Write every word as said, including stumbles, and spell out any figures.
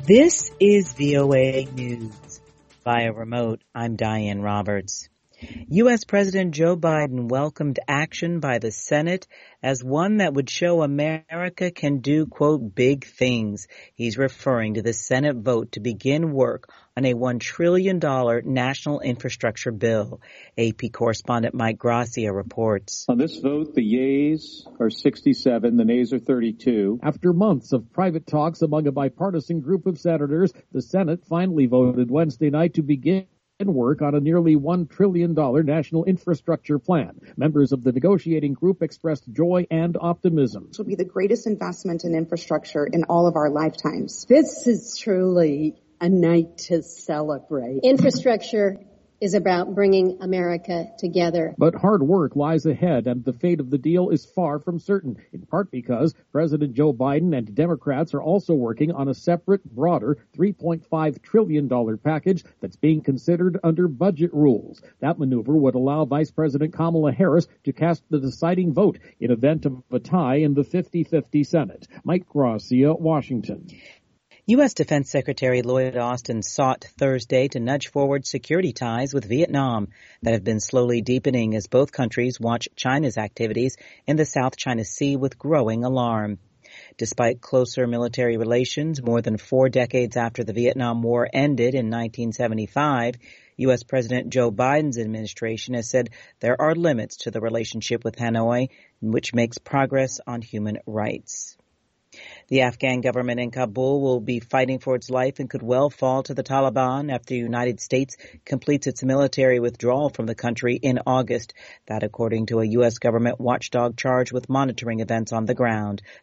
This is V O A News. Via remote, I'm Diane Roberts. U S. President Joe Biden welcomed action by the Senate as one that would show America can do, quote, big things. He's referring to the Senate vote to begin work on a one trillion dollars national infrastructure bill. A P correspondent Mike Gracia reports. On this vote, the yeas are sixty-seven, the nays are thirty-two. After months of private talks among a bipartisan group of senators, the Senate finally voted Wednesday night to begin work on a nearly one trillion dollars national infrastructure plan. Members of the negotiating group expressed joy and optimism. This will be the greatest investment in infrastructure in all of our lifetimes. This is truly a night to celebrate. Infrastructure is about bringing America together. But hard work lies ahead, and the fate of the deal is far from certain, in part because President Joe Biden and Democrats are also working on a separate, broader three point five trillion dollars package that's being considered under budget rules. That maneuver would allow Vice President Kamala Harris to cast the deciding vote in event of a tie in the fifty-fifty Senate. Mike Gracia, Washington. U S. Defense Secretary Lloyd Austin sought Thursday to nudge forward security ties with Vietnam that have been slowly deepening as both countries watch China's activities in the South China Sea with growing alarm. Despite closer military relations more than four decades after the Vietnam War ended in nineteen seventy-five, U S. President Joe Biden's administration has said there are limits to the relationship with Hanoi, which makes progress on human rights. The Afghan government in Kabul will be fighting for its life and could well fall to the Taliban after the United States completes its military withdrawal from the country in August. That according to a U S government watchdog charged with monitoring events on the ground.